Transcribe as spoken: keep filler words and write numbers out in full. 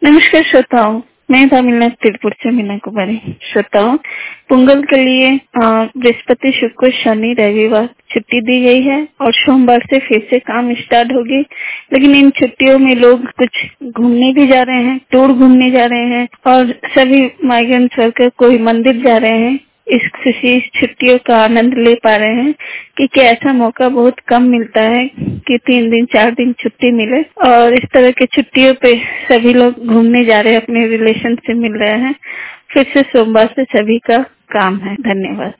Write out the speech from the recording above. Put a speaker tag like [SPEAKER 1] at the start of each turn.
[SPEAKER 1] नमस्कार श्रोताओं, मैं तमिलनाडु तिरुपुर से मीना कुमारी। श्रोताओं, पोंगल के लिए अ, बृहस्पति, शुक्र, शनि, रविवार छुट्टी दी गई है और सोमवार से फिर से काम स्टार्ट होगी। लेकिन इन छुट्टियों में लोग कुछ घूमने भी जा रहे हैं, टूर घूमने जा रहे हैं और सभी माइग्रेंट वर्कर कोई मंदिर जा रहे हैं। इस खुशी इस छुट्टियों का आनंद ले पा रहे हैं क्योंकि ऐसा मौका बहुत कम मिलता है कि तीन दिन चार दिन छुट्टी मिले। और इस तरह की छुट्टियों पे सभी लोग घूमने जा रहे हैं, अपने रिलेशन से मिल रहे हैं। फिर से सोमवार से सभी का काम है। धन्यवाद।